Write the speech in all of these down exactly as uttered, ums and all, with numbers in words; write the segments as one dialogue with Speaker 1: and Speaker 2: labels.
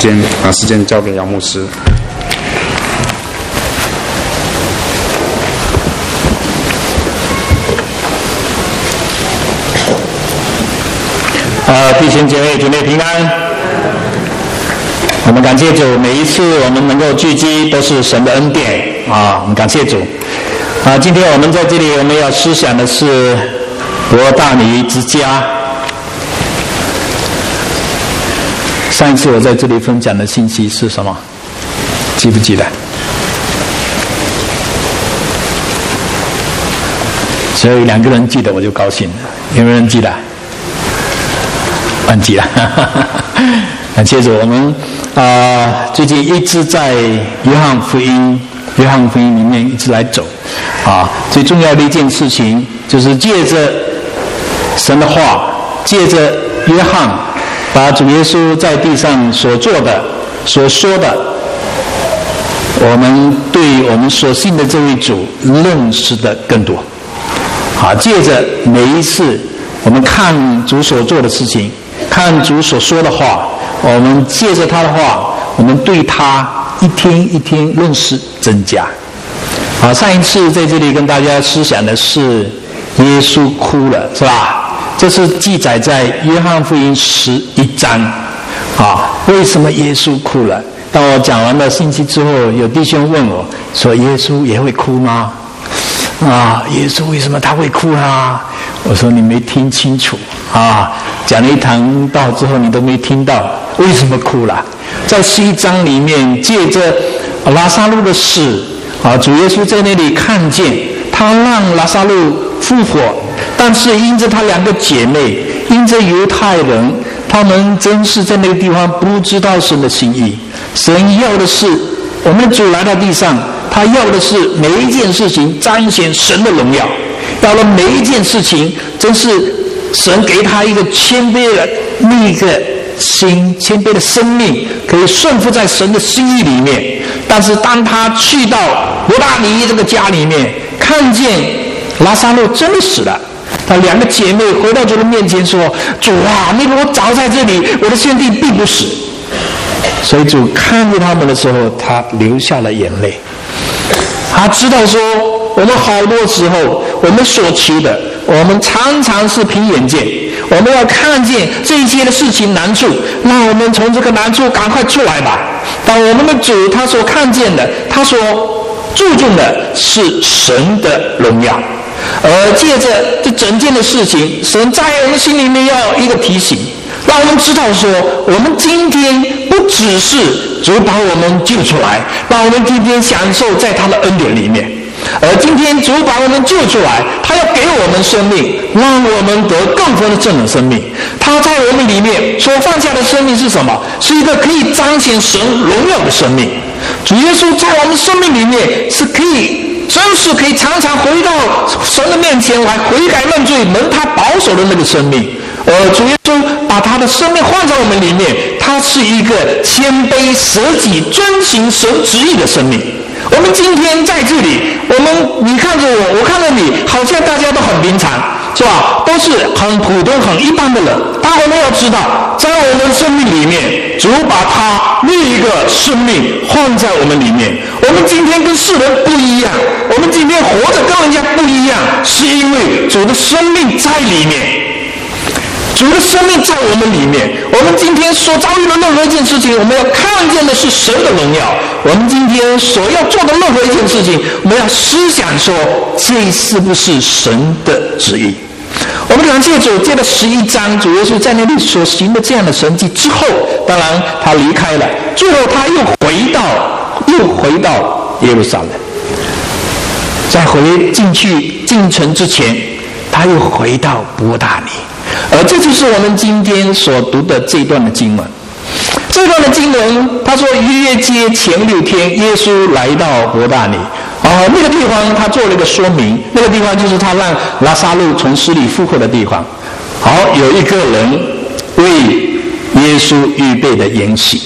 Speaker 1: 间把时间交给姚牧师。
Speaker 2: 呃，弟兄姐妹，主内平安。我们感谢主，每一次我们能够聚集，都是神的恩典啊！我们感谢主。啊，今天我们在这里，我们要思想的是伯大尼之家。上一次我在这里分享的信息是什么？记不记得？只有两个人记得，我就高兴了。有没有人记得？忘记了。感谢主，我们啊、呃、最近一直在约翰福音约翰福音里面一直来走啊。最重要的一件事情就是借着神的话，借着约翰把主耶稣在地上所做的所说的，我们对我们所信的这位主认识的更多啊。借着每一次我们看主所做的事情，看主所说的话，我们借着他的话，我们对他一天一天认识增加。好，上一次在这里跟大家思想的是耶稣哭了，是吧？这是记载在约翰福音十一章。啊，为什么耶稣哭了？当我讲完了信息之后，有弟兄问我说：“耶稣也会哭吗？”啊，耶稣为什么他会哭啊？我说你没听清楚啊！讲了一堂道之后，你都没听到为什么哭了？在十一章里面，借着拉撒路的死啊，主耶稣在那里看见他让拉撒路复活，但是因着他两个姐妹，因着犹太人，他们真是在那个地方不知道神的心意。神要的是我们主来到地上，他要的是每一件事情彰显神的荣耀，要了每一件事情真是神给他一个谦卑的那个心，谦卑的生命，可以顺服在神的心意里面。但是当他去到伯大尼这个家里面，看见拉撒路真的死了，他两个姐妹回到主的面前说：“主啊，你如果早在这里，我的兄弟必不死。”所以主看着他们的时候，他流下了眼泪。他知道说，我们好多时候我们所求的，我们常常是凭眼见，我们要看见这一切的事情难处，让我们从这个难处赶快出来吧。但我们的主他所看见的，他所注重的是神的荣耀。而借着这整件的事情，神在我们心里面要一个提醒，让我们知道说，我们今天不只是主把我们救出来，让我们今天享受在他的恩典里面，而今天主把我们救出来，他要给我们生命，让我们得更多的正的生命。他在我们里面所放下的生命是什么？是一个可以彰显神荣耀的生命。主耶稣在我们生命里面是可以，真是可以常常回到神的面前来悔改认罪，蒙他保守的那个生命。而主耶稣把他的生命换在我们里面，他是一个谦卑舍己遵行神旨意的生命。我们今天在这里，我们你看着我，我看着你，好像大家都很平常，是吧？都是很普通很一般的人。但我们要知道，在我们生命里面，主把他另一个生命换在我们里面。我们今天跟世人不一样，我们今天活着跟人家不一样，是因为主的生命在里面。主的生命在我们里面，我们今天所遭遇的任何一件事情，我们要看见的是神的荣耀。我们今天所要做的任何一件事情，我们要思想说，这是不是神的旨意？我们感谢主，借了十一章，主耶稣在那里所行的这样的神迹之后，当然他离开了，最后他又回到又回到耶路撒冷，在回进去进城之前，他又回到伯大尼。而这就是我们今天所读的这段的经文。这段的经文，他说约接前六天，耶稣来到伯大尼。啊，那个地方他做了一个说明，那个地方就是他让拉撒路从死里复活的地方。好，有一个人为耶稣预备的筵席。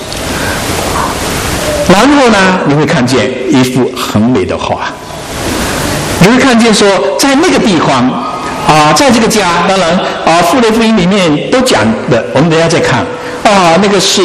Speaker 2: 然后呢，你会看见一幅很美的画，你会看见说，在那个地方啊，在这个家，当然啊，《复类福音》里面都讲的，我们等一下再看啊，那个是放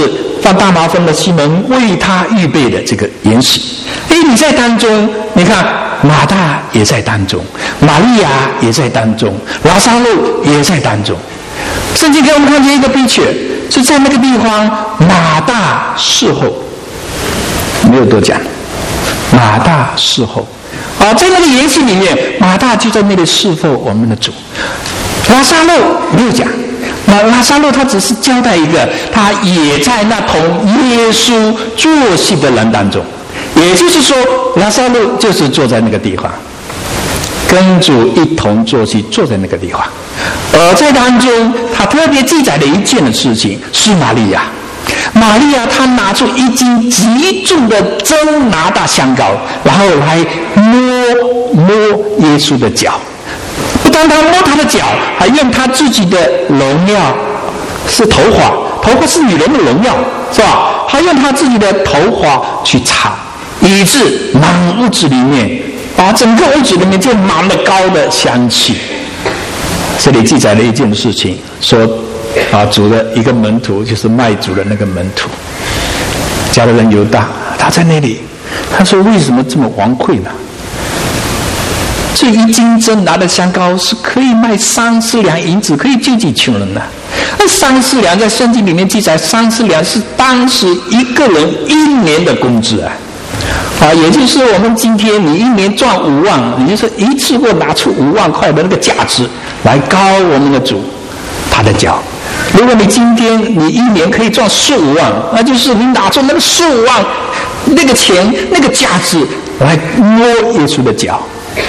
Speaker 2: 到大麻风的西门为他预备的这个筵席。哎，你在当中，你看马大也在当中，玛利亚也在当中，拉撒路也在当中。圣经给我们看见一个秘诀，是在那个地方马大侍候，没有多讲，马大侍候啊，在那个筵席里面，马大就在那里侍候我们的主。拉撒路没有讲，那拉撒路他只是交代一个，他也在那同耶稣坐席的人当中，也就是说，拉撒路就是坐在那个地方，跟主一同坐席，坐在那个地方。而在当中，他特别记载的一件的事情是玛利亚。玛利亚她拿出一斤极重的真拿大香膏，然后来摸摸耶稣的脚。不单单摸他的脚，还用他自己的荣耀，是头发，头发是女人的荣耀，是吧？还用他自己的头发去擦，以致满屋子里面，把整个屋子里面就满了膏的香气。这里记载了一件事情，说啊，主的一个门徒，就是卖主的那个门徒，加略人犹大，他在那里，他说为什么这么惶愧呢？这一斤真拿的香膏是可以卖三十两银子，可以救济穷人的。那三十两在圣经里面记载，三十两是当时一个人一年的工资啊！啊，也就是我们今天你一年赚五万，你就是一次过拿出五万块的那个价值来膏我们的主他的脚。如果你今天你一年可以赚十五万，那就是你拿出那个十五万那个钱那个价值来摸耶稣的脚。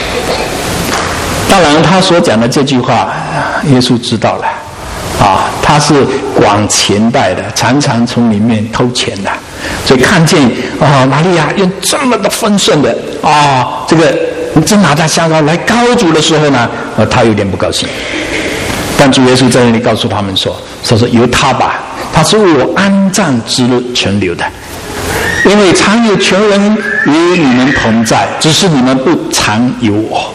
Speaker 2: 当然他所讲的这句话耶稣知道了啊，他是管钱袋的，常常从里面偷钱的，所以看见啊玛利亚用这么的丰盛的啊这个真拿大香膏来膏主的时候呢，呃他有点不高兴。但主耶稣在那里告诉他们说，说是由他吧，他是为我安葬之日存留的，因为常有穷人与你们同在，只是你们不常有我。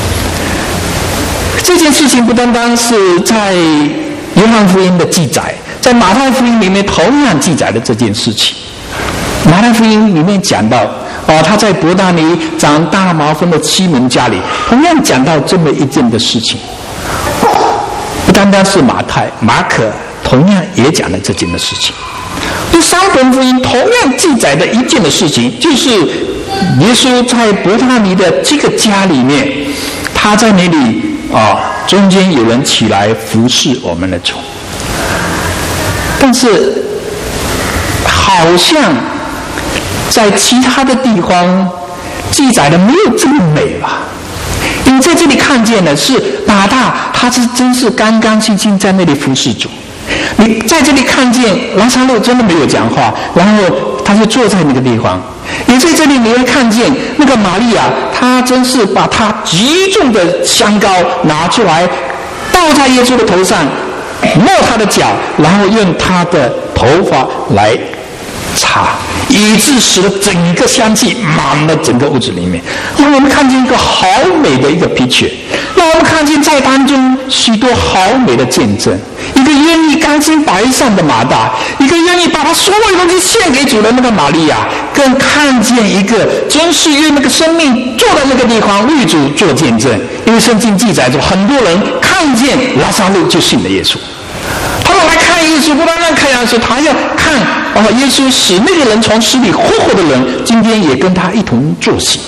Speaker 2: 这件事情不单单是在约翰福音的记载，在马太福音里面同样记载了这件事情。马太福音里面讲到啊，他在伯大尼长大麻风的西门家里，同样讲到这么一件的事情。不单单是马太、马可同样也讲了这件的事情。这三本福音同样记载的一件的事情，就是耶稣在伯大尼的这个家里面，他在那里啊，中间有人起来服侍我们的主，但是好像在其他的地方记载的没有这么美吧。因为在这里看见的是马大，他是真是干干净净在那里服侍主。你在这里看见拉撒路真的没有讲话，然后他就坐在那个地方。也在这里你会看见那个玛利亚，她真是把她极重的香膏拿出来倒在耶稣的头上，摸他的脚，然后用他的头发来擦，以致使得整个香气满了整个屋子里面，让我们看见一个好美的一个皮曲，让我们看见在当中许多好美的见证。一个愿意甘心白上的马大，一个愿意把他所有东西献给主的那个玛利亚，更看见一个真是用那个生命坐在那个地方为主做见证。因为圣经记载着很多人看见拉撒路就信了耶稣，他们来看耶稣，不单单看耶稣，他要看啊，耶稣使那个人从死里复活的人，今天也跟他一同坐席。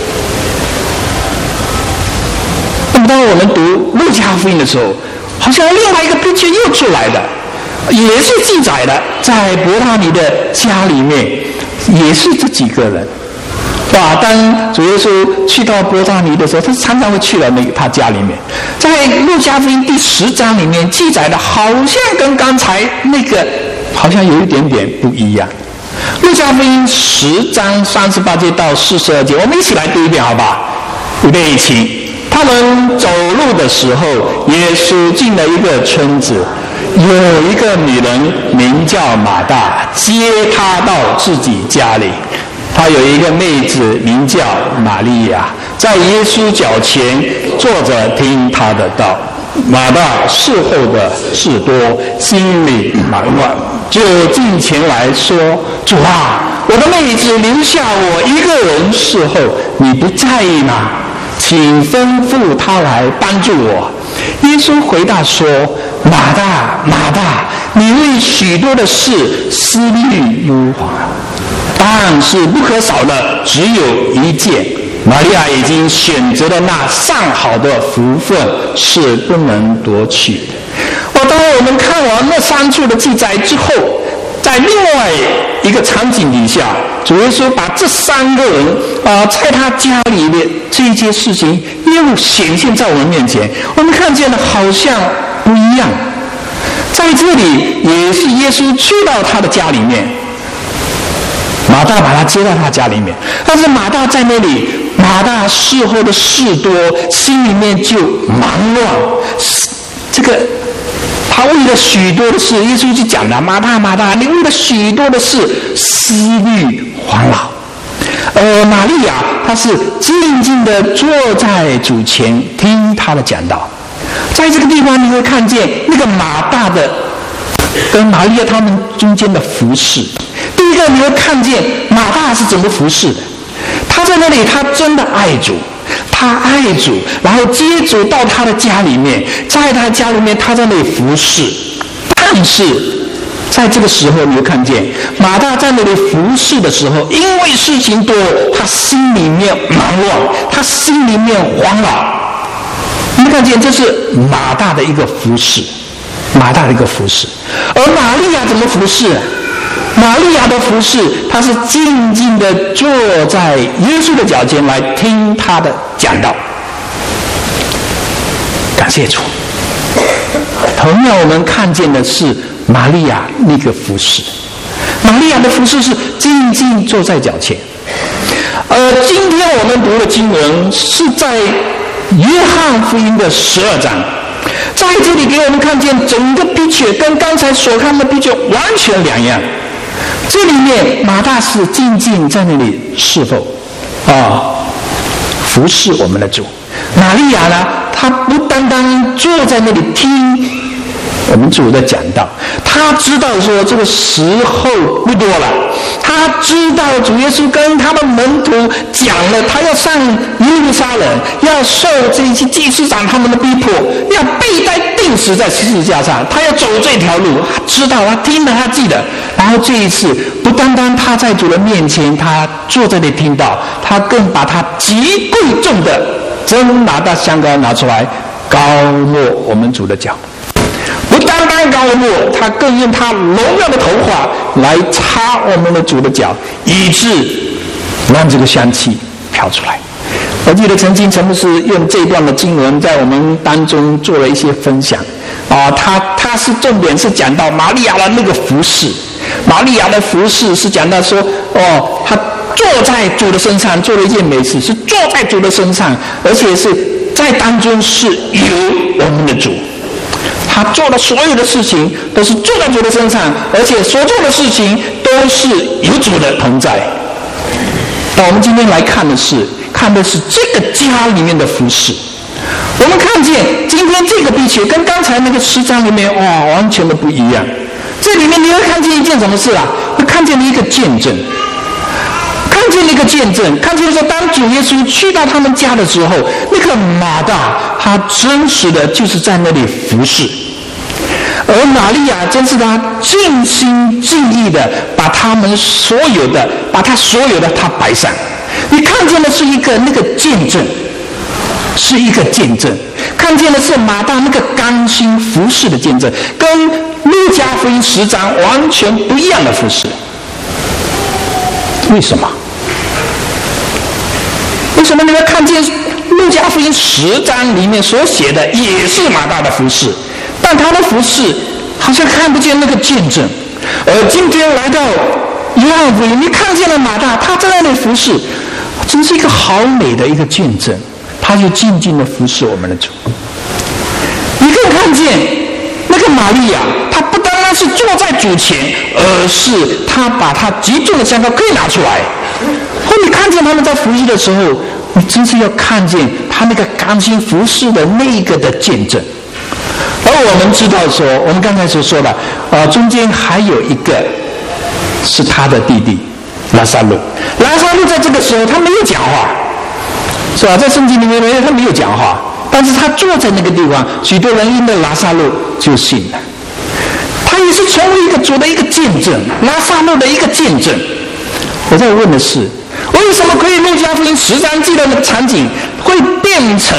Speaker 2: 那么当我们读路加福音的时候，好像另外一个笔记又出来了，也是记载的，在伯大尼的家里面，也是这几个人。哇！当主耶稣去到伯大尼的时候，他常常会去到那个他家里面。在路加福音第十章里面记载的，好像跟刚才那个好像有一点点不一样。路加福音十章三十八节到四十二节，我们一起来读一遍好吧？预备起。他们走路的时候，耶稣进了一个村子，有一个女人名叫马大，接他到自己家里。他有一个妹子名叫玛利亚，在耶稣脚前坐着听他的道。马大侍候的事多，心里忙乱， 就近前来说：“主啊，我的妹子留下我一个人侍候，你不在意吗？请吩咐她来帮助我。”耶稣回答说：“马大，马大，你为许多的事思虑忧患，但是不可少的只有一件。玛利亚已经选择了那上好的福分，是不能夺取的。”我当我们看完那三处的记载之后，在另外一个场景底下，主耶稣把这三个人啊、呃，在他家里面这一件事情又显现在我们面前，我们看见了好像不一样。在这里也是耶稣去到他的家里面，马大把他接到他家里面，但是马大在那里，马大事后的事多，心里面就忙乱，这个。他为了许多的事，耶稣就讲了：“马大，马大，你为了许多的事思虑烦恼。”而玛利亚，她是静静的坐在主前听他的讲道。在这个地方，你会看见那个马大的跟玛利亚他们中间的服侍。第一个，你会看见马大是怎么服侍的。他在那里，他真的爱主。他爱主，然后接主到他的家里面，在他家里面，他在那里服侍。但是，在这个时候，你会看见马大在那里服侍的时候，因为事情多，他心里面忙乱，他心里面慌恼。你看见这是马大的一个服侍，马大的一个服侍。而玛利亚怎么服侍？玛利亚的服侍，她是静静的坐在耶稣的脚前来听他的讲道。感谢主。同样，我们看见的是玛利亚那个服侍。玛利亚的服侍是静静坐在脚前。而今天我们读的经文是在约翰福音的十二章，在这里给我们看见整个比曲跟刚才所看的比曲完全两样。这里面马大是静静在那里侍奉啊，服侍我们的主。玛利亚呢，她不单单坐在那里听我们主的讲道，她知道说这个时候不多了，她知道主耶稣跟他的门徒讲了，他要上耶路撒冷，要受这些祭司长他们的逼迫，要被带钉死在十字架上，他要走这条路，他知道，他听了，他记得。然后这一次不单单他在主的面前，他坐在那里听到，他更把他极贵重的真拿到香膏拿出来，膏抹我们主的脚。不单单膏抹，他更用他荣耀的头发来擦我们的主的脚，以致让这个香气飘出来。我记得曾经陈牧师用这段的经文在我们当中做了一些分享啊，他他是重点是讲到玛利亚的那个服侍。玛利亚的服侍是讲到说，哦，她坐在主的身上做了一件美事，是坐在主的身上，而且是在当中是有我们的主。他做的所有的事情都是坐在主的身上，而且所做的事情都是有主的同在。那我们今天来看的是，看的是这个家里面的服侍。我们看见今天这个比丘跟刚才那个十章里面，哇，完全的不一样。这里面你会看见一件什么事啊？会看见了一个见证，看见了一个见证，看见说，当主耶稣去到他们家的时候，那个马大他真实的就是在那里服侍，而玛利亚真是他尽心尽意的把他们所有的，把他所有的他摆上。你看见的是一个那个见证，是一个见证，看见的是马大那个甘心服侍的见证，跟路加福音十章完全不一样的服侍。为什么？为什么你会看见路加福音十章里面所写的也是马大的服侍，但他的服侍好像看不见那个见证。而今天来到约翰福音，你看见了马大，他在那里服侍，真是一个好美的一个见证。他就静静的服侍我们的主。你更看见那个玛利亚，她不单单是坐在主前，而是她把她极重的香膏可以拿出来。后你看见他们在服侍的时候，你真是要看见他那个甘心服侍的那个的见证。而我们知道说，我们刚才所说的，呃，中间还有一个是他的弟弟拉撒路。拉撒路在这个时候他没有讲话，是吧？在圣经里面他没有讲话，但是他坐在那个地方，许多人因为拉撒路就信了。他也是成为一个主的一个见证，拉撒路的一个见证。我在问的是，为什么可以路加福音十章记的那个场景会变成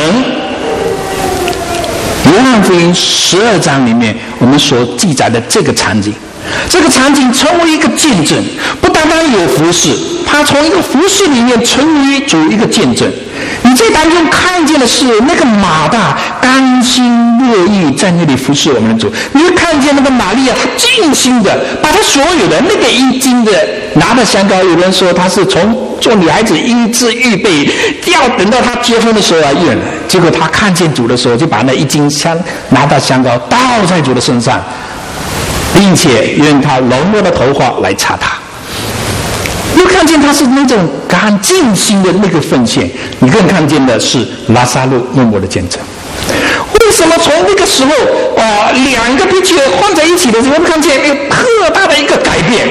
Speaker 2: 约翰福音十二章里面我们所记载的这个场景？这个场景成为一个见证，不单单有服侍，他从一个服侍里面成为主一个见证。你在当中看见的是那个马大甘心乐意在那里服侍我们的主，你会看见那个玛利亚，她尽心的把她所有的那个一斤的拿的香膏，有人说她是从做女孩子一直预备，要等到她结婚的时候来用的。结果她看见主的时候，就把那一斤香拿到香膏倒在主的身上，并且用他柔弱的头发来擦他。又看见他是那种很尽心的那个奉献，你更看见的是拉撒路默默的见证。为什么从那个时候啊、呃，两个必须混在一起的时候，我们看见一个特大的一个改变？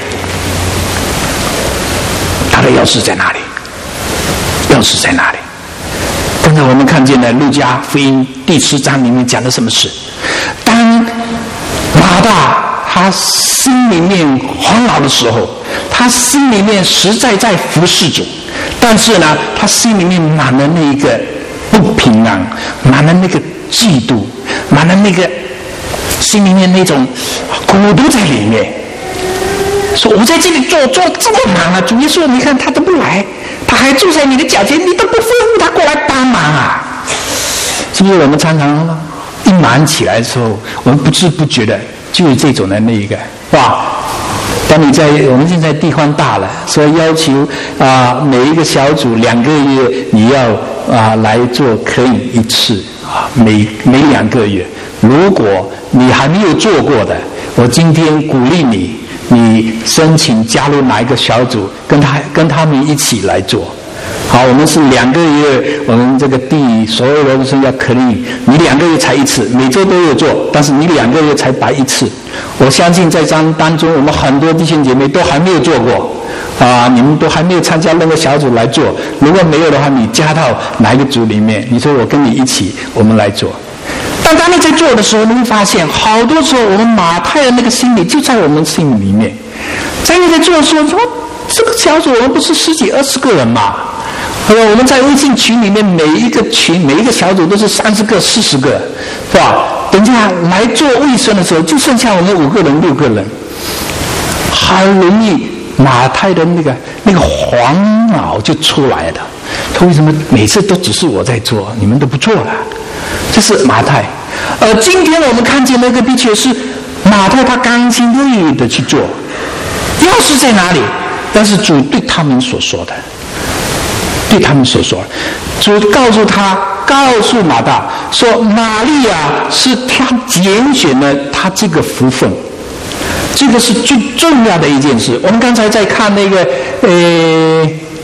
Speaker 2: 他的钥匙在哪里？钥匙在哪里？刚才我们看见了路加福音第十章里面讲的什么事？当马大他心里面慌恼的时候，他心里面实在在服侍主，但是呢，他心里面满了那个不平安，满了那个嫉妒，满了那个心里面那种孤独在里面。说我在这里做做这么忙啊，主耶稣你看他都不来，他还坐在你的脚前，你都不吩咐他过来帮忙啊？是不是我们常常一忙起来的时候，我们不知不觉的就有这种的那一个哇！当你在我们现在地方大了，所以要求啊、呃、每一个小组两个月你要啊、呃、来做可以一次啊，每每两个月。如果你还没有做过的，我今天鼓励你，你申请加入哪一个小组，跟他跟他们一起来做。好，我们是两个月，我们这个地所有的都是要可以，你两个月才一次，每周都有做，但是你两个月才摆一次。我相信在当当中，我们很多弟兄姐妹都还没有做过，啊，你们都还没有参加那个小组来做。如果没有的话，你加到哪一个组里面，你说我跟你一起，我们来做。但当你在做的时候，你会发现，好多时候我们马太的那个心理就在我们心里面。在你在做的时候，说这个小组我们不是十几二十个人嘛？我们在微信群里面，每一个群每一个小组都是三十个四十个，是吧？等下来做卫生的时候，就剩下我们五个人六个人，很容易马太的那个那个黄脑就出来了。他为什么每次都只是我在做，你们都不做了？这是马太。而今天我们看见那个的确是马太，他甘心乐意的去做。钥匙在哪里？但是主对他们所说的。对他们所说，主告诉他，告诉马大说，玛利亚是他拣选了他这个福分，这个是最重要的一件事。我们刚才在看那个呃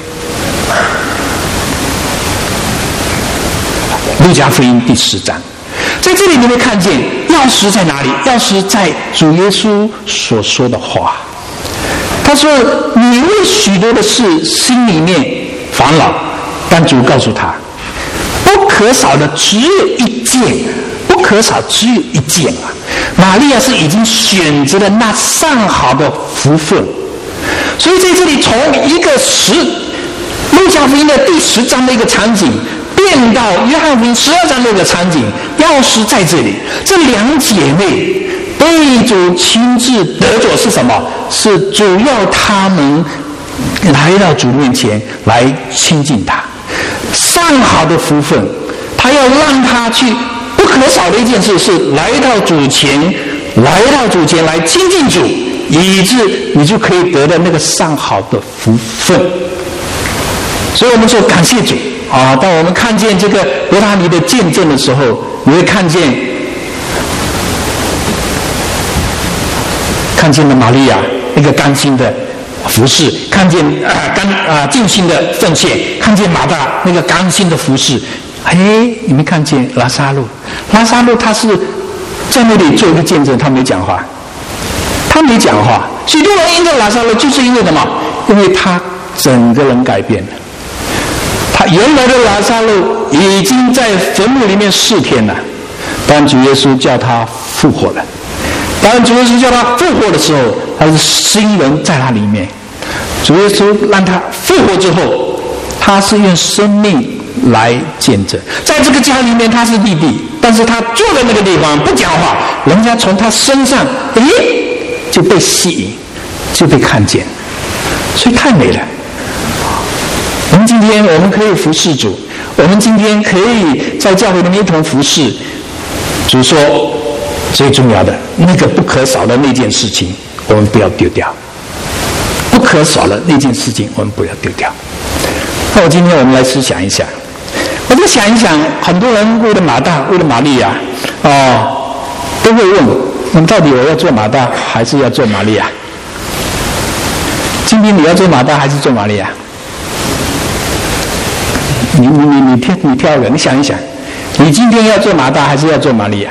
Speaker 2: 路加福音第十章，在这里你会看见钥匙在哪里？钥匙在主耶稣所说的话。他说：“你为许多的事心里面烦恼，但主告诉他，不可少的只有一件，不可少只有一件啊！玛利亚是已经选择了那上好的福分，所以在这里从一个十路加福音的第十章的一个场景，变到约翰福音十二章的一个场景，钥匙在这里，这两姐妹被主亲自得着是什么？是主要他们来到主面前来亲近他，上好的福分，他要让他去不可少的一件事是来到主前，来到主前来亲近主，以致你就可以得到那个上好的福分。所以我们说感谢主啊！当我们看见这个伯大尼的见证的时候，你会看见看见了玛利亚那个甘心的服侍，看见啊甘啊尽心的奉献，看见马大那个甘心的服侍。哎，你们看见拉撒路？拉撒路他是在那里做一个见证，他没讲话，他没讲话。许多人因着拉撒路，就是因为什么？因为他整个人改变了。他原来的拉撒路已经在坟墓里面四天了，当主耶稣叫他复活了。当主耶稣叫他复活的时候，他是新人在他里面。主耶稣让他复活之后，他是用生命来见证。在这个家里面他是弟弟，但是他坐在那个地方不讲话，人家从他身上诶就被吸引，就被看见，所以太美了。我们今天我们可以服侍主，我们今天可以在教会里面一同服侍主。说最重要的那个不可少的那件事情我们不要丢掉，不可少的那件事情我们不要丢掉。那我今天我们来思想一下，我就想一想，很多人为了马大为了玛利亚哦，都会问那么到底我要做马大还是要做玛利亚？今天你要做马大还是做玛利亚？你你你你挑你挑一个，你想一想，你今天要做马大还是要做玛利亚？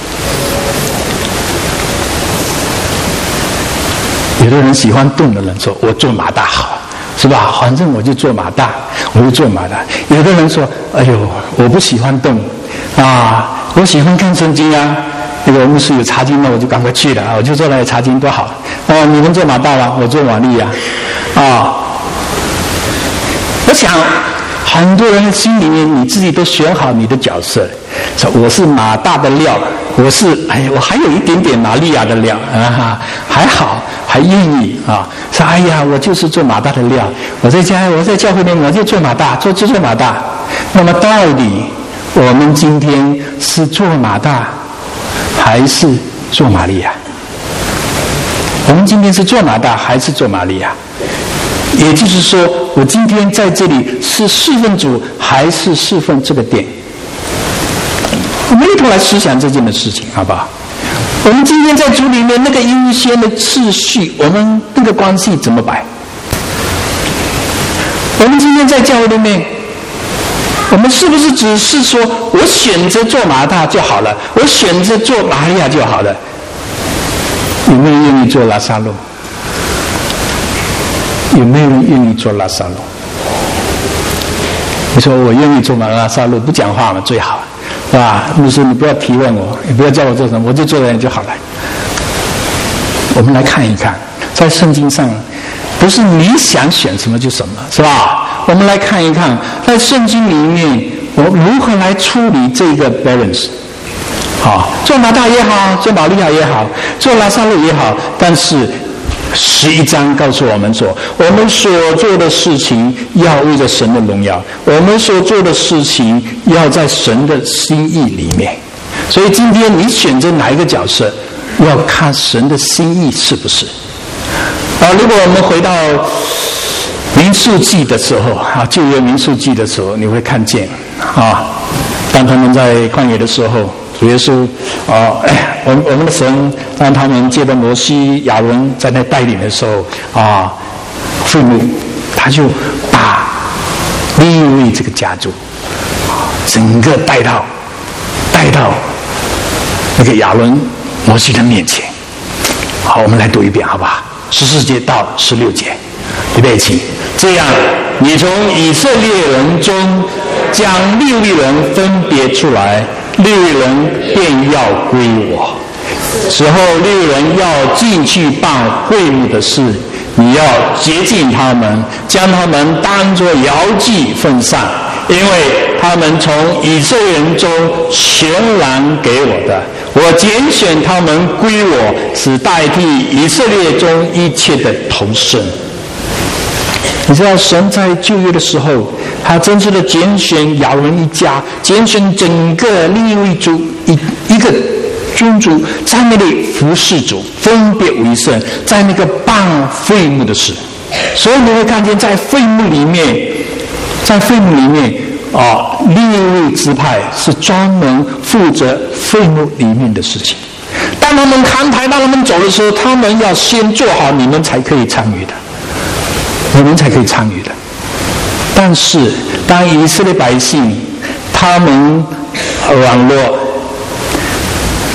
Speaker 2: 有的人喜欢动的人说我做马大好，是吧？反正我就做马大，我就做马大。有的人说哎呦我不喜欢动啊，我喜欢看圣经啊，那个牧师有查经了我就赶快去了，我就坐那里查经多好啊！你们做马大了，我做玛利亚啊。我想很多人心里面你自己都选好你的角色，说我是马大的料，我是哎我还有一点点玛利亚的料啊，还好还愿意啊，说哎呀我就是做马大的料，我在家我在教会里面我就做马大，做就做马大。那么到底我们今天是做马大还是做玛利亚？我们今天是做马大还是做玛利亚？也就是说我今天在这里是侍奉主还是侍奉这个殿？我们一同来思想这件的事情好不好？我们今天在主里面那个优先的次序，我们那个关系怎么摆？我们今天在教会里面，我们是不是只是说我选择做马大就好了，我选择做玛利亚就好了？有没有人愿意做拉撒路？有没有人愿意做拉撒路？你说我愿意做拉撒路，不讲话嘛最好，是吧？牧师你不要提问我，你不要叫我做什么，我就做人就好了。我们来看一看，在圣经上不是你想选什么就什么，是吧？我们来看一看在圣经里面我如何来处理这个 balance。好，做马大也好，做玛利亚也好，做拉撒路也好，但是十一章告诉我们说，我们所做的事情要为着神的荣耀，我们所做的事情要在神的心意里面。所以今天你选择哪一个角色，要看神的心意是不是啊？如果我们回到民数记的时候啊，旧约民数记的时候，你会看见啊，当他们在旷野的时候，主耶稣啊，我们我们的神让他们借着摩西、亚伦在那带领的时候啊，会幕他就把利未这个家族整个带到带到那个亚伦、摩西的面前。好，我们来读一遍好不好？十四节到十六节，预备起。这样，你从以色列人中将利未人分别出来，利未人便要归我。此后，利未人要进去办会幕的事，你要洁净他们，将他们当作摇祭奉上，因为他们从以色列人中全然给我的。我拣选他们归我，是代替以色列中一切的头生。你知道神在旧约的时候，他真正的拣选亚伦一家，拣选整个利未族一一个君主，在那里服侍主，分别为圣，在那个办会幕的事。所以你会看见在会幕里面，在会幕里面啊，利未支派是专门负责会幕里面的事情。当他们扛台，当他们走的时候，他们要先做好，你们才可以参与的。我们才可以参与的。但是当以色列百姓他们软弱，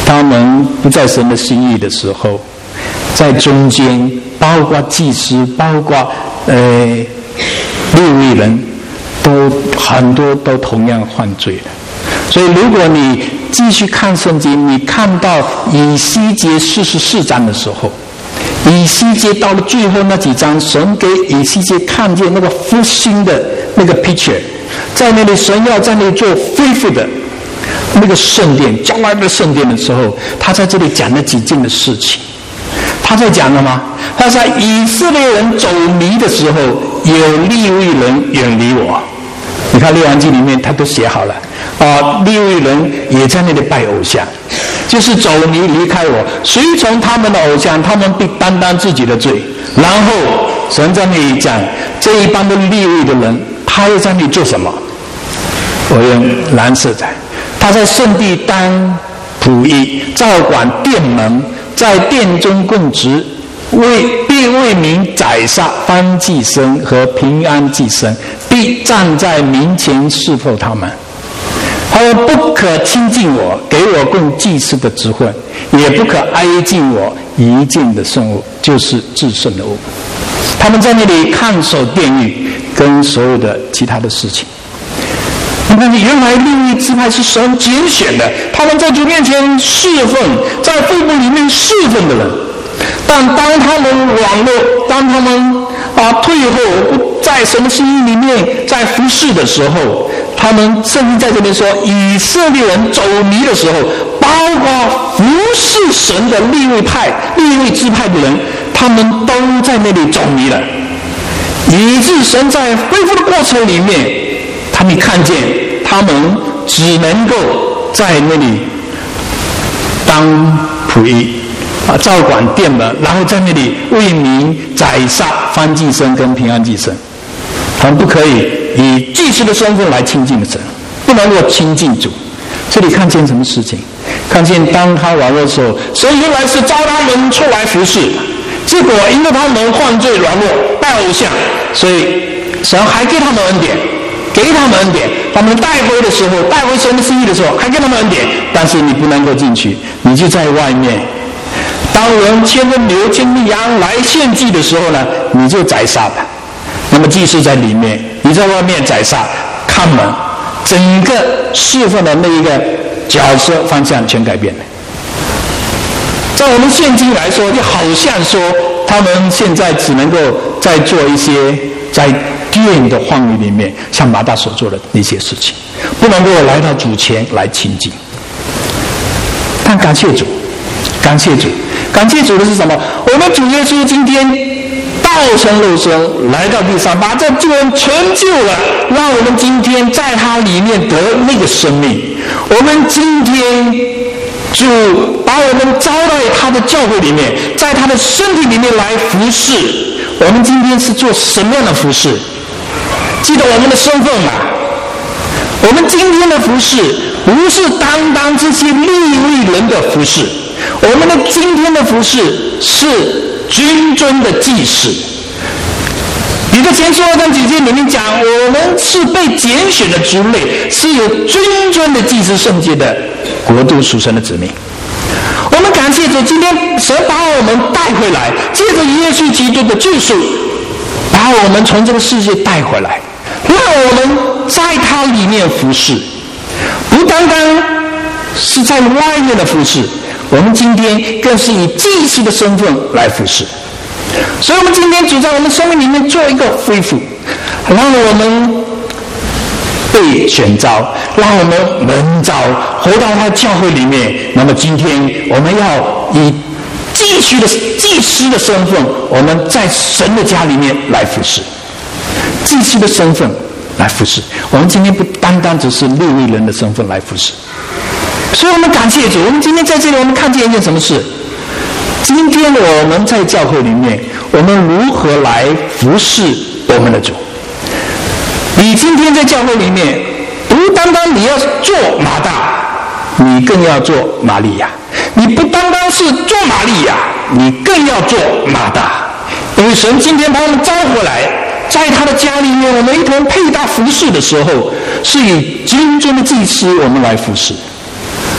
Speaker 2: 他们不在神的心意的时候，在中间，包括祭司，包括呃利未人，都很多都同样犯罪了。所以，如果你继续看圣经，你看到以西结四十四章的时候，以西结到了最后那几章，神给以西结看见那个复兴的那个 picture， 在那里神要在那里做恢复的那个圣殿，将来的圣殿的时候，他在这里讲了几件的事情。他在讲了吗？他在以色列人走迷的时候，有利未人远离我。你看《列王纪》里面他都写好了啊，利未人也在那里拜偶像，就是走迷离开我，随从他们的偶像，他们必担当自己的罪。然后神在那里讲，这一帮的利未的人，他又在那里做什么？我用蓝色彩，他在圣地当仆役，照管殿门，在殿中供职，为必为民宰杀燔祭牲和平安祭牲，必站在民前侍奉他们。他说：不可亲近我，给我供祭司的职分，也不可挨近我一件的圣物，就是至圣的物。他们在那里看守殿宇跟所有的其他的事情。你看，原来利未支派是神拣选的，他们在主面前侍奉，在会幕里面侍奉的人。但当他们软弱，当他们啊退后，不在神的心意里面在服侍的时候，他们圣经在这边说，以色列人走迷的时候，包括服侍神的利未派、利未支派的人，他们都在那里走迷了，以致神在恢复的过程里面，他们看见他们只能够在那里当仆役啊，照管殿门，然后在那里为民宰杀燔祭牲跟平安祭牲。他们不可以以祭司的身份来亲近神，不能够亲近主。这里看见什么事情？看见当他软弱的时候，神原来是召他们出来服侍，结果因为他们犯罪软弱拜偶像，所以神还给他们恩典，给他们恩典。他们带回的时候，带回神的心意的时候，还给他们恩典，但是你不能够进去，你就在外面。当人牵着牛牵着羊来献祭的时候呢，你就宰杀他。那么祭司在里面，你在外面宰杀看门，整个侍奉的那一个角色方向全改变了。在我们现今来说，就好像说他们现在只能够在做一些在殿的范围里面，像马大所做的那些事情，不能够来到主前来亲近。但感谢主，感谢主，感谢主的是什么？我们主耶稣今天道成肉身来到地上，把这救恩成就了，让我们今天在他里面得那个生命。我们今天主把我们招到他的教会里面，在他的身体里面来服侍。我们今天是做什么样的服侍？记得我们的身份吗？我们今天的服侍不是单单这些利未人的服侍，我们的今天的服侍是君尊的祭司。彼得前书二章几节里面讲，我们是被拣选的族类，是有君尊的祭司圣洁的国度属神的子民。我们感谢主，今天神把我们带回来，借着耶稣基督的救赎，把我们从这个世界带回来，让我们在他里面服侍，不单单是在外面的服侍，我们今天更是以祭司的身份来服侍。所以我们今天主在我们生命里面做一个恢复，让我们被选召，让我们蒙召回到他教会里面。那么今天我们要以祭司的祭司的身份，我们在神的家里面来服侍，祭司的身份来服侍。我们今天不单单只是利未人的身份来服侍。所以我们感谢主，我们今天在这里，我们看见一件什么事？今天我们在教会里面，我们如何来服侍我们的主？你今天在教会里面，不单单你要做马大，你更要做玛利亚；你不单单是做玛利亚，你更要做马大。因为神今天把我们招回来，在他的家里面，我们一同配搭服侍的时候，是以君尊的祭司我们来服侍。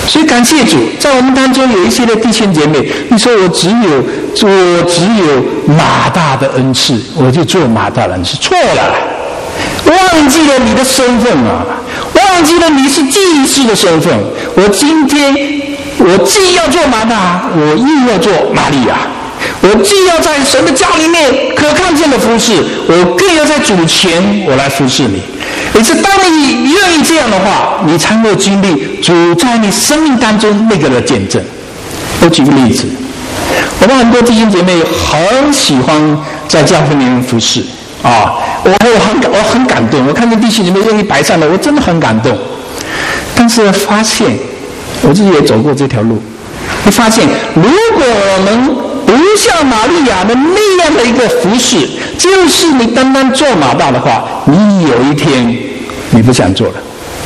Speaker 2: 所以感谢主，在我们当中有一些的弟兄姐妹，你说我只有我只有马大的恩赐，我就做马大的恩赐，错了，忘记了你的身份啊，忘记了你是祭司的身份。我今天我既要做马大，我又要做玛利亚。我既要在神的家里面可看见的服侍，我更要在主前我来服侍你。也是当你愿意这样的话，你才能够经历主在你生命当中那个的见证。我举个例子，我们很多弟兄姐妹很喜欢在教会里面服侍啊，我我很我很感动，我看见弟兄姐妹愿意摆上来，我真的很感动。但是发现我自己也走过这条路，会发现如果我们不像玛利亚的那样的一个服侍，就是你单单做马大的话，你有一天你不想做了，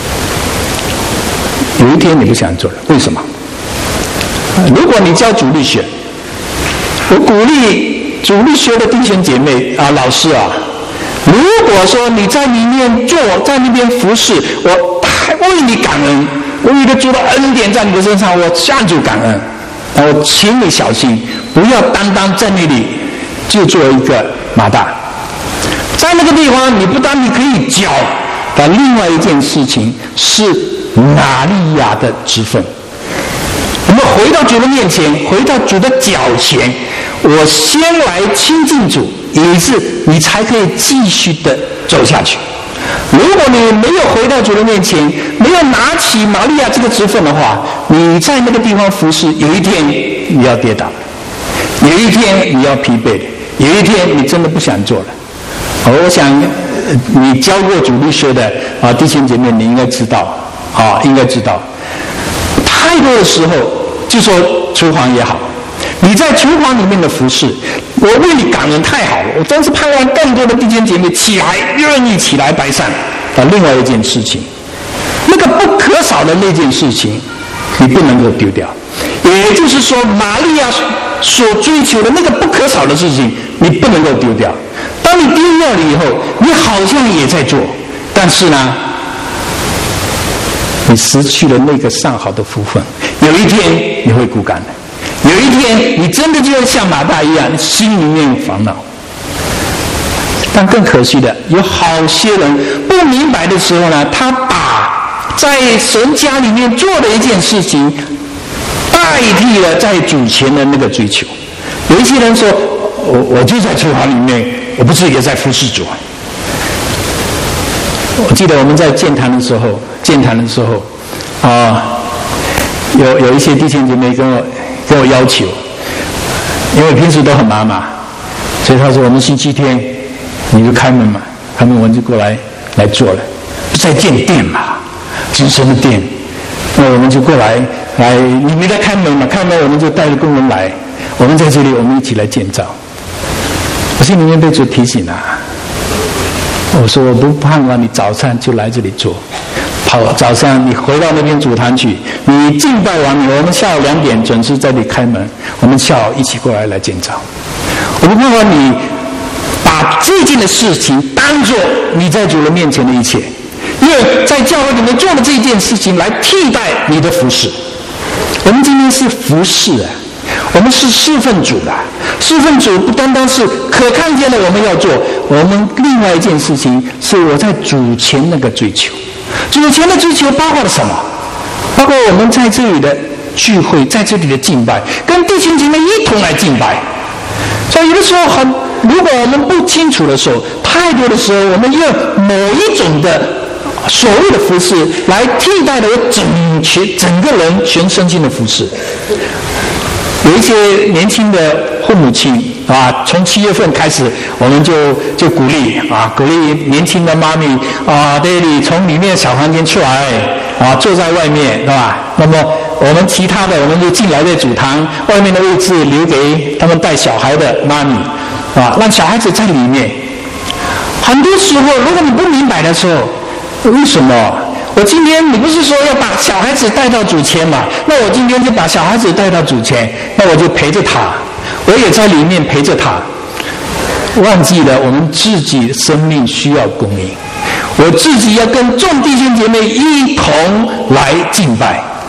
Speaker 2: 有一天你不想做了。为什么？如果你教主力学，我鼓励主力学的弟兄姐妹啊，老师啊，如果说你在里面做，在那边服侍，我为你感恩，我为了主的恩典在你的身上，我向主感恩。我请你小心，不要单单在那里就做一个马大。在那个地方，你不但你可以教，但另外一件事情是玛利亚的职分。我们回到主的面前，回到主的脚前，我先来亲近主，以致你才可以继续的走下去。如果你没有回到主的面前，没有拿起玛利亚这个职分的话，你在那个地方服侍，有一天你要跌倒，有一天你要疲惫，有一天你真的不想做了。我想你教过主力学的啊弟兄姐妹，你应该知道啊，应该知道，太多的时候就说厨房也好，你在厨房里面的服侍，我为你感恩，太好了！我真是盼望更多的弟兄姐妹起来，愿意起来摆上。但另外一件事情，那个不可少的那件事情，你不能够丢掉。也就是说，玛利亚所追求的那个不可少的事情，你不能够丢掉。当你丢掉了以后，你好像也在做，但是呢，你失去了那个上好的福分。有一天你会枯干的。有一天你真的就会像马大一样，心里面烦恼。但更可惜的，有好些人不明白的时候呢，他把在神家里面做的一件事情代替了在主前的那个追求。有一些人说，我我就在厨房里面，我不是也在服侍主。我记得我们在建堂的时候，建堂的时候啊，有有一些弟兄姐妹跟我跟我要求，因为平时都很忙嘛，所以他说我们星期天你就开门嘛，开门我们就过来来做了，在建店嘛，金神的店，那我们就过来来，你没来开门嘛，开门我们就带着工人来，我们在这里我们一起来建造。我心里面被主提醒啊，我说我不盼望你早上就来这里做，好，早上你回到那边主堂去，你敬拜完了，我们下午两点准时在这里开门，我们下午一起过来来建造。我不盼望你把这件的事情当作你在主的面前的一切，因为在教会里面做的这件事情来替代你的服事。我们今天是服事啊，我们是侍奉主的。侍奉主不单单是可看见的我们要做，我们另外一件事情是我在主前那个追求。主前的追求包括了什么？包括我们在这里的聚会，在这里的敬拜，跟弟兄姐妹一同来敬拜。所以有的时候很，如果我们不清楚的时候，太多的时候我们用某一种的所谓的服事来替代了我整全整个人全身心的服事。有一些年轻的父母亲啊，从七月份开始，我们就就鼓励啊，鼓励年轻的妈咪啊，对你从里面小房间出来啊，坐在外面，是吧？那么我们其他的，我们就进来在主堂外面的位置留给他们带小孩的妈咪啊，让小孩子在里面。很多时候，如果你不明白的时候，为什么？我今天你不是说要把小孩子带到主前嘛？那我今天就把小孩子带到主前，那我就陪着他，我也在里面陪着他。忘记了我们自己的生命需要供应，我自己要跟众弟兄姐妹一同来敬拜，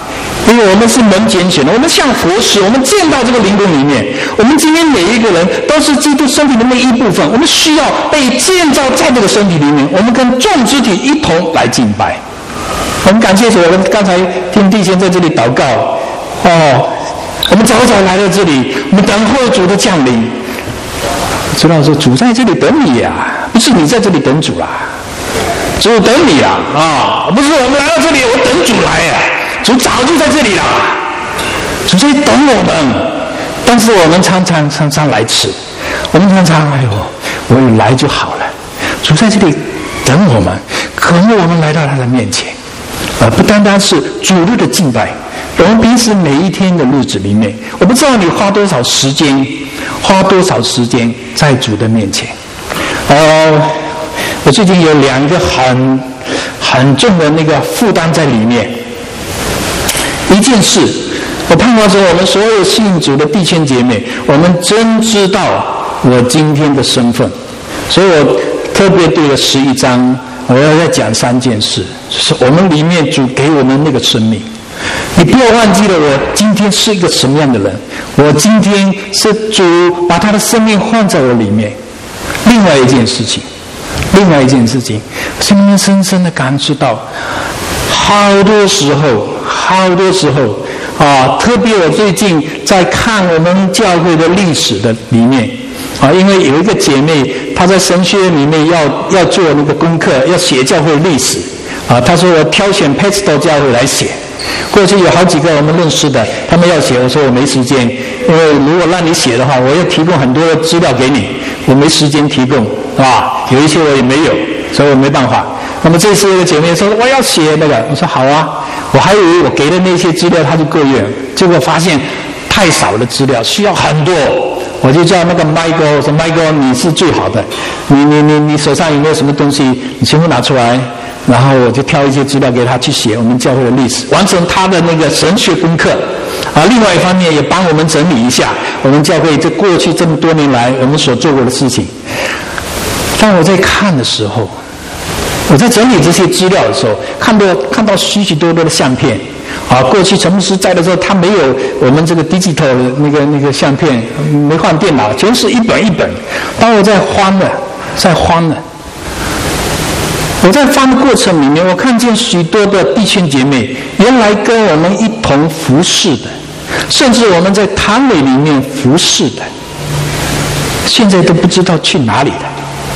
Speaker 2: 因为我们是门拣选的，我们像活石，我们建到这个灵宫里面。我们今天每一个人都是基督身体的那一部分，我们需要被建造在这个身体里面，我们跟众肢体一同来敬拜。我们感谢主，我们刚才听弟兄在这里祷告，哦，我们早早来到这里，我们等候主的降临。知道说主在这里等你呀、啊，不是你在这里等主啦、啊，主等你啊啊，不是我们来到这里，我等主来呀、啊。主早就在这里了，主在等我们，但是我们常常常常来迟，我们常常哎呦，我一来就好了。主在这里等我们，渴慕我们来到他的面前，而不单单是主日的敬拜。我们平时每一天的日子里面，我不知道你花多少时间，花多少时间在主的面前。呃，我最近有两个很很重的那个负担在里面。一件事，我盼望着我们所有信主的弟兄姐妹，我们真知道我今天的身份，所以我特别对了十一章，我要再讲三件事，就是我们里面主给我们那个生命。你不要忘记了我今天是一个什么样的人，我今天是主把他的生命换在我里面。另外一件事情，另外一件事情，心里面深深的感知到，好多时候。好多时候啊，特别我最近在看我们教会的历史的里面啊，因为有一个姐妹她在神学院里面要要做那个功课，要写教会历史啊，她说我挑选 Pesto 教会来写。过去有好几个我们认识的，他们要写，我说我没时间，因为如果让你写的话，我要提供很多资料给你，我没时间提供啊，有一些我也没有，所以我没办法。那么这次有个姐妹说我要写那个，我说好啊。我还以为我给的那些资料他就够用，结果发现太少的资料，需要很多。我就叫那个 Michael 说 Michael 你是最好的，你你你你手上有没有什么东西，你全部拿出来，然后我就挑一些资料给他去写我们教会的历史，完成他的那个神学功课。啊，另外一方面也帮我们整理一下我们教会这过去这么多年来我们所做过的事情。当我在看的时候，我在整理这些资料的时候，看到看到许许多多的相片，啊，过去陈牧师在的时候，他没有我们这个 digital 的那个那个相片，没换电脑，全是一本一本。当我在翻了，在翻了，我在翻的过程里面，我看见许多的弟兄姐妹，原来跟我们一同服侍的，甚至我们在堂委里面服侍的，现在都不知道去哪里了。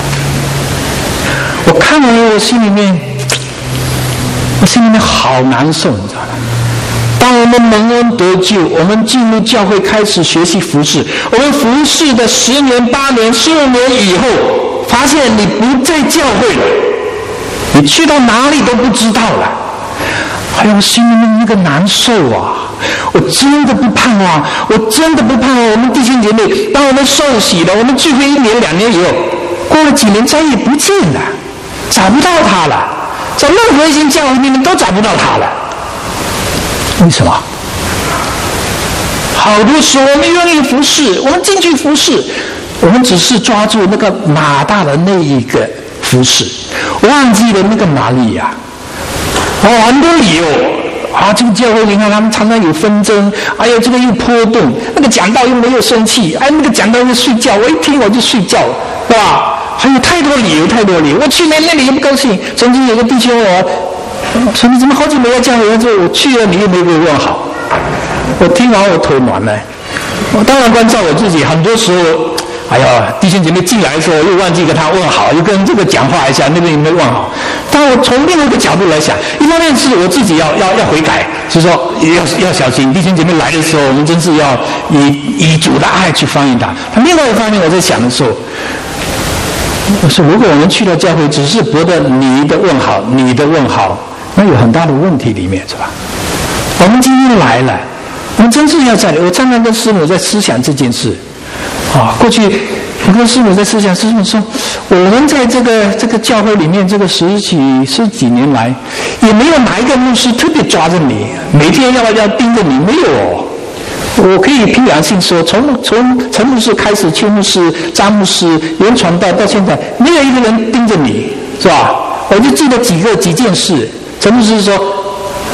Speaker 2: 我看完我心里面，我心里面好难受，你知道吗？当我们蒙恩得救，我们进入教会开始学习服侍，我们服侍的十年、八年、十五年以后，发现你不在教会了，你去到哪里都不知道了。哎呀，我心里面那个难受啊！我真的不盼望，我真的不盼望我们弟兄姐妹，当我们受洗了，我们聚会一年、两年以后，过了几年再也不见了。找不到他了，在任何一间教会里面都找不到他了。为什么？好多时候我们愿意服侍，我们进去服侍，我们只是抓住那个马大的那一个服侍，忘记了那个玛利亚。哦，很多理由啊，这个教会你看他们常常有纷争，哎呀，这个又波动，那个讲道又没有生气，哎，那个讲道又睡觉，我一听我就睡觉，是吧？还有太多理由，太多理由。我去年那里又不高兴。曾经有个弟兄我说：“你怎么好久没来教会？”我说：“我去了，你又没给我问好。”我听完我头暖了。我当然关照我自己，很多时候，哎呀，弟兄姐妹进来的时候又忘记跟他问好，又跟这个讲话一下，那边也没问好。但我从另外一个角度来想，一方面是我自己要要要悔改，是说要要小心弟兄姐妹来的时候，我们真是要以以主的爱去欢迎他。但另外一方面，我在想的时候。我说，如果我们去到教会，只是博得你的问好，你的问好，那有很大的问题里面，是吧？我们今天来了，我们真正要在，我常常跟师母在思想这件事。啊，过去我跟师母在思想，师母说，我们在这个这个教会里面，这个十几十几年来，也没有哪一个牧师特别抓着你，每天要要盯着你，没有哦。我可以凭良心说，从从陈牧师开始，邱牧师、张牧师、袁传道到现在，没有一个人盯着你，是吧？我就记得几个几件事。陈牧师说，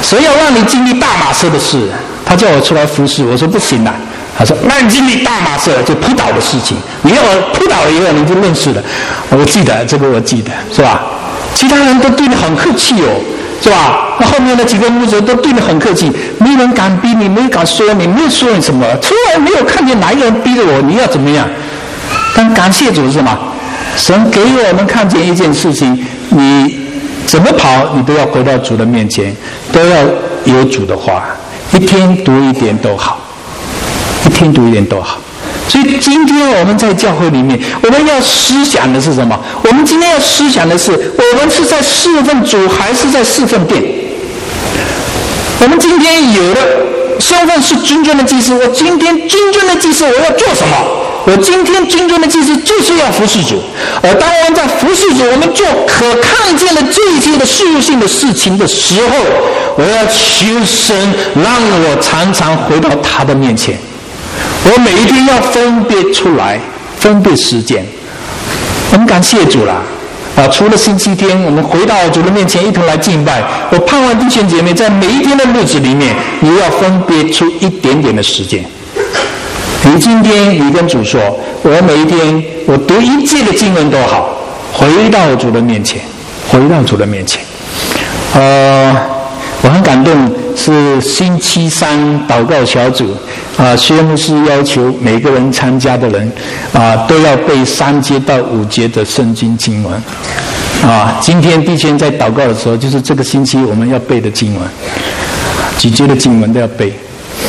Speaker 2: 神要让你经历大马色的事，他叫我出来服侍，我说不行啦。他说那你经历大马色就扑倒的事情，你要扑倒了以后你就认识了。我记得这个，我记得是吧？其他人都对你很客气哦，是吧？那后面的几个牧者都对你很客气，没人敢逼你，没人敢说你，没有说你什么，从来没有看见哪一个人逼着我，你要怎么样？但感谢主是什么？神给我们看见一件事情，你怎么跑，你都要回到主的面前，都要有主的话，一天读一点都好，一天读一点都好。所以今天我们在教会里面，我们要思想的是什么？我们今天要思想的是，我们是在侍奉主还是在侍奉殿？我们今天有的身份是君尊的祭司，我今天君尊的祭司我要做什么？我今天君尊的祭司就是要服侍主。而当我们在服侍主，我们做可看见的这一切的事物性的事情的时候，我要求神让我常常回到他的面前。我每一天要分别出来，分别时间。我们感谢主啦！啊，除了星期天，我们回到主的面前一同来敬拜。我盼望弟兄姐妹在每一天的日子里面，你要分别出一点点的时间。你今天你跟主说，我每一天我读一节的经文都好，回到主的面前，回到主的面前。呃，我很感动，是星期三祷告小组啊，薛牧师要求每个人参加的人啊，都要背三节到五节的圣经经文啊。今天弟兄在祷告的时候，就是这个星期我们要背的经文，几节的经文都要背。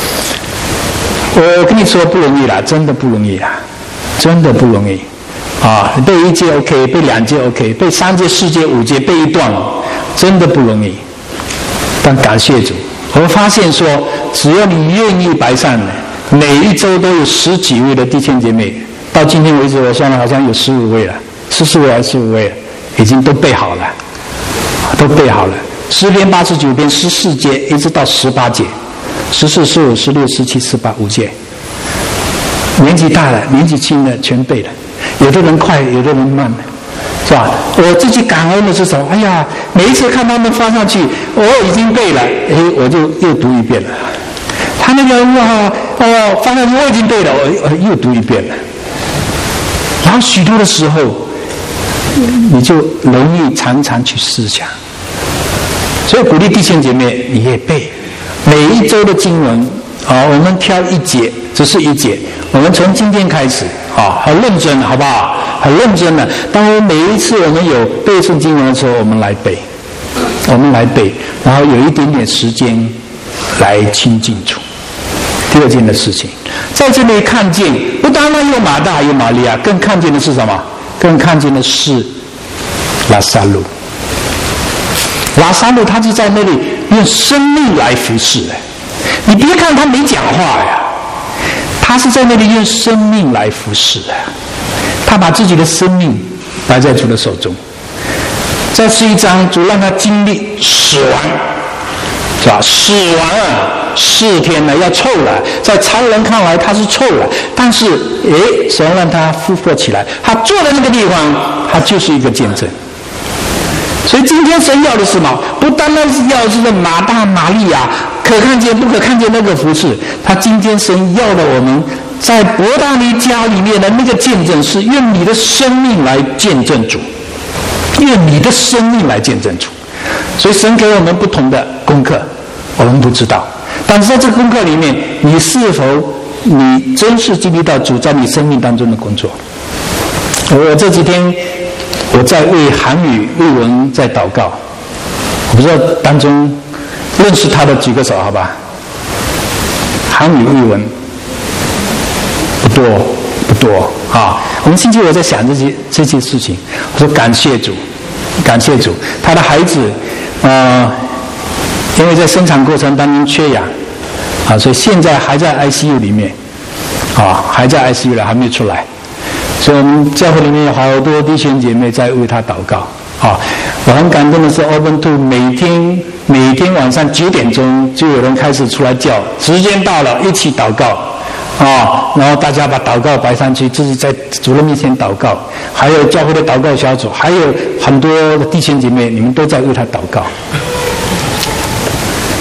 Speaker 2: 我跟你说不容易啦，真的不容易啦，真的不容易啊！背一节 OK， 背两节 OK， 背三节、四节、五节，背一段，真的不容易。但感谢主，我发现说，只要你愿意摆上，每一周都有十几位的弟兄姐妹，到今天为止，我算了好像有十五位了，十四位还是十五位了，已经都背好了，都背好了。诗篇八十九篇十四节一直到十八节。十四、十五、十六、十七、十八，五届。年纪大了，年纪轻的全背了。有的人快，有的人慢了，是吧？我自己感恩的是什么？哎呀，每一次看他们发上去，我已经背了，哎，我就又读一遍了。他那个哇哦发上去，我已经背了，我又读一遍了。然后许多的时候，你就容易常常去思想。所以鼓励弟兄姐妹，你也背。每一周的经文啊，我们挑一节，只是一节。我们从今天开始啊，很认真，好不好？很认真的。当我每一次我们有背诵经文的时候，我们来背，我们来背，然后有一点点时间来亲近主。第二件的事情，在这里看见，不单单有马大有玛利亚，更看见的是什么？更看见的是拉撒路。拉撒路他就在那里用生命来服侍的，你别看他没讲话呀，他是在那里用生命来服侍的，他把自己的生命摆在主的手中。这是一章，主让他经历死亡，是吧？死亡啊，四天了，要臭了，在常人看来他是臭了，但是诶，神让他复活起来，他坐在那个地方，他就是一个见证。所以今天神要的是什么？不单单是要的是马大玛利亚可看见不可看见那个服侍，他今天神要的我们在伯大尼家里面的那个见证是用你的生命来见证主，用你的生命来见证主。所以神给我们不同的功课，我们不知道，但是在这个功课里面，你是否你真是经历到主在你生命当中的工作？我这几天我在为韩语日文在祷告，我不知道当中认识他的举个手好吧？韩语日文不多不多啊。我们星期我在想这些这些事情，我说感谢主，感谢主，他的孩子呃，因为在生产过程当中缺氧啊，所以现在还在 I C U 里面啊，还在 I C U 了，还没出来。所以我们教会里面有好多弟兄姐妹在为他祷告啊！我很感动的是 ，Open Two 每天每天晚上九点钟就有人开始出来叫，时间到了一起祷告啊！然后大家把祷告摆上去，自己在主人面前祷告，还有教会的祷告小组，还有很多的弟兄姐妹，你们都在为他祷告。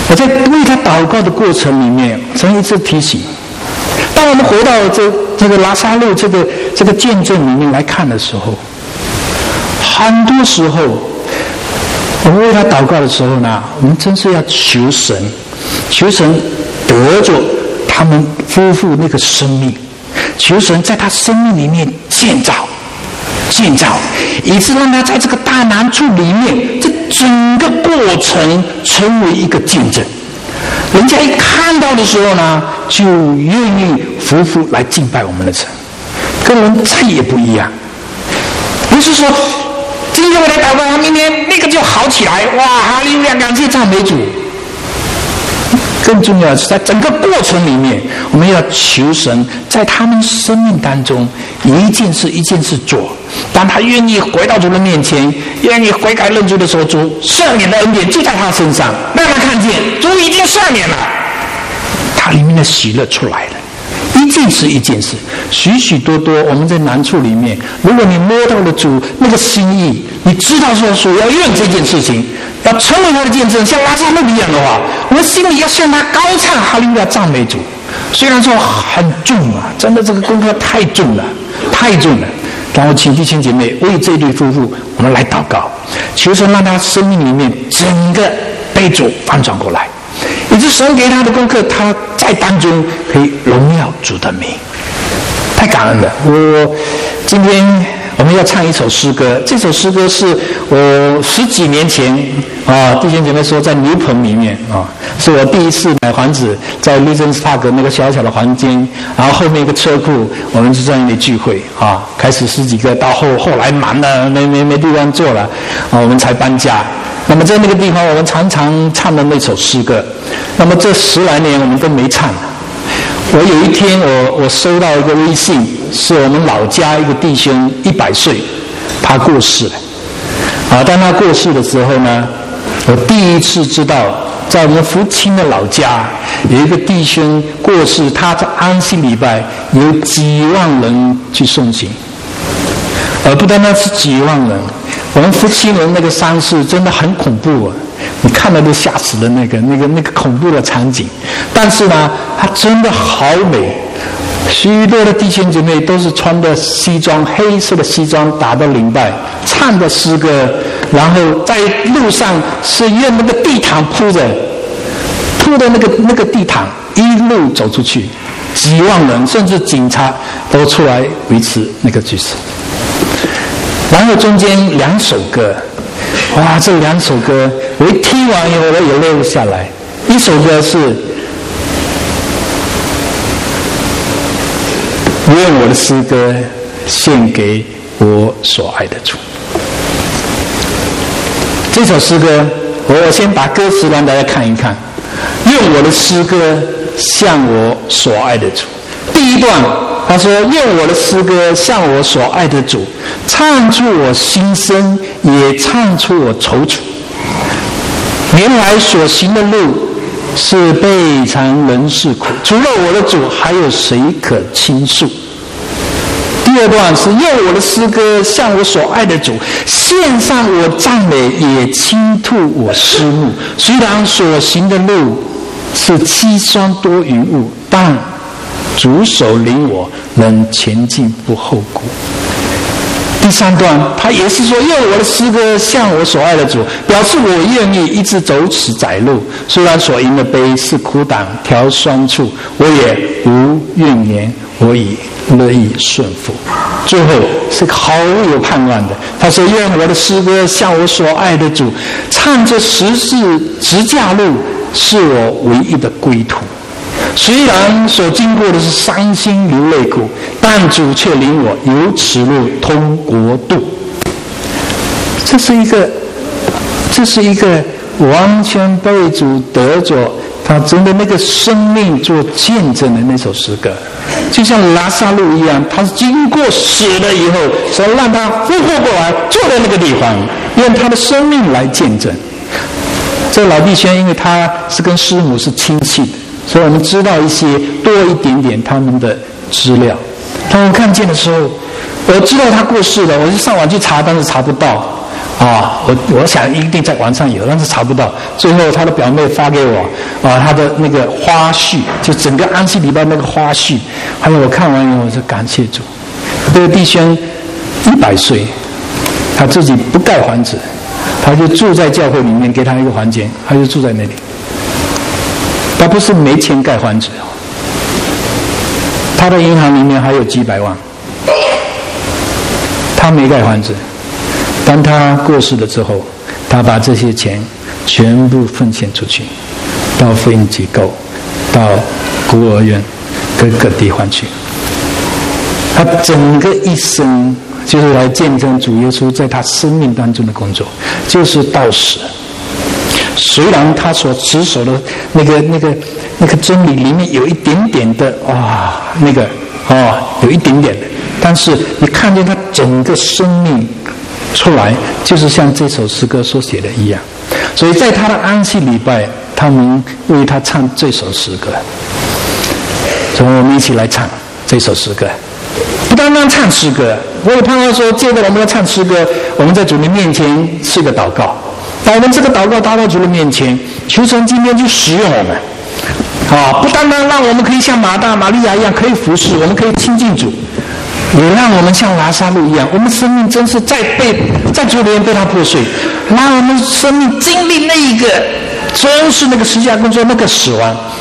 Speaker 2: 我在为他祷告的过程里面，曾一次提醒，当我们回到这这个拉撒路这个这个见证里面来看的时候，很多时候我们为他祷告的时候呢，我们真是要求神，求神得着他们夫妇那个生命，求神在他生命里面建造建造，以致让他在这个大难处里面，这整个过程成为一个见证。人家一看到的时候呢，就愿意夫妇来敬拜我们的神，跟人再也不一样。不是说今天我来祷告，明天那个就好起来，哇，哈利路亚，感谢赞美主。更重要的是，在整个过程里面，我们要求神在他们生命当中一件事一件事做。当他愿意回到主的面前，愿意悔改认罪的时候，主赦免的恩典就在他身上，让他看见主已经赦免了，他里面的喜乐出来了。一件事一件事，许许多多我们在难处里面，如果你摸到了主那个心意，你知道说主要用这件事情，要成为他的见证，像拉撒路一样的话，我们心里要向他高唱哈利路亚赞美主。虽然说很重啊，真的这个功课太重了，太重了。然后请弟兄姐妹为这对夫妇我们来祷告，求神让他生命里面整个被主翻转过来，以致神给他的功课，他在当中可以荣耀主的名。太感恩了。我今天我们要唱一首诗歌，这首诗歌是我十几年前啊，弟兄姐妹说在牛棚里面啊，是我第一次买房子，在律政大阁那个小小的房间，然后后面一个车库，我们就在那里聚会啊，开始十几个，到后后来满了，没没没地方坐了啊，我们才搬家。那么在那个地方，我们常常唱的那首诗歌，那么这十来年我们都没唱。我有一天我我收到一个微信，是我们老家一个弟兄一百岁，他过世了啊。当他过世的时候呢，我第一次知道，在我们福清的老家有一个弟兄过世，他在安息礼拜有几万人去送行，而不单单是几万人，我们福清人那个丧事真的很恐怖啊，你看了都吓死的那个那个那个恐怖的场景。但是呢，它真的好美，许多的弟兄姐妹都是穿的西装，黑色的西装打的领带，唱的诗歌，然后在路上是用那个地毯铺着，铺的那个那个地毯一路走出去，几万人甚至警察都出来维持那个局势。然后中间两首歌，哇，这两首歌我一听完以后，我眼泪下来。一首歌是愿我的诗歌献给我所爱的主。这首诗歌，我先把歌词让大家看一看。愿我的诗歌向我所爱的主。第一段他说，愿我的诗歌向我所爱的主，唱出我心声，也唱出我踌躇。原来所行的路是悲惨人世苦，除了我的主，还有谁可倾诉？第二段是用我的诗歌向我所爱的主献上我赞美，也倾吐我思慕。虽然所行的路是凄霜多云雾，但主手领我，能前进不后顾。第三段他也是说，用我的诗歌向我所爱的主，表示我愿意一直走此窄路，虽然所迎的杯是苦胆挑酸处，我也无怨言，我已乐意顺服。最后是毫有盼望的，他说，愿我的诗歌向我所爱的主，唱着十字十架路是我唯一的归途。虽然所经过的是伤心流泪苦，但主却领我由此路通国度。这是一个，这是一个完全被主得着，他真的那个生命做见证的那首诗歌，就像拉撒路一样，他是经过死了以后，神让他复活过来，坐在那个地方，用他的生命来见证。这老弟兄，因为他是跟师母是亲戚的，所以我们知道一些多一点点他们的资料。当我看见的时候，我知道他过世了，我就上网去查，但是查不到。 啊，我我想一定在网上有，但是查不到。最后他的表妹发给我啊，他的那个花絮，就整个安息礼拜那个花絮，还有我看完以后，我说感谢主。这个弟兄一百岁，他自己不盖房子，他就住在教会里面，给他一个房间，他就住在那里。他不是没钱盖房子，他的银行里面还有几百万，他没盖房子。当他过世了之后，他把这些钱全部奉献出去，到福音机构，到孤儿院，各个地方去。他整个一生就是来见证主耶稣在他生命当中的工作，就是到死。虽然他所持守的那个、那个、那个真理里面有一点点的啊，那个啊，有一点点的，但是你看见他整个生命出来，就是像这首诗歌所写的一样。所以在他的安息礼拜，他们为他唱这首诗歌。所以我们一起来唱这首诗歌。不单单唱诗歌，我也盼望说，借着我们要唱诗歌，我们在主的面前是个祷告。把我们这个祷告达到主的面前，求神今天去使用我们，啊，不单单让我们可以像马大、玛利亚一样可以服侍，我们可以亲近主，也让我们像拉撒路一样，我们生命真是在被在主里面被他破碎，让我们生命经历那一个，真是那个十字架工作那个死亡，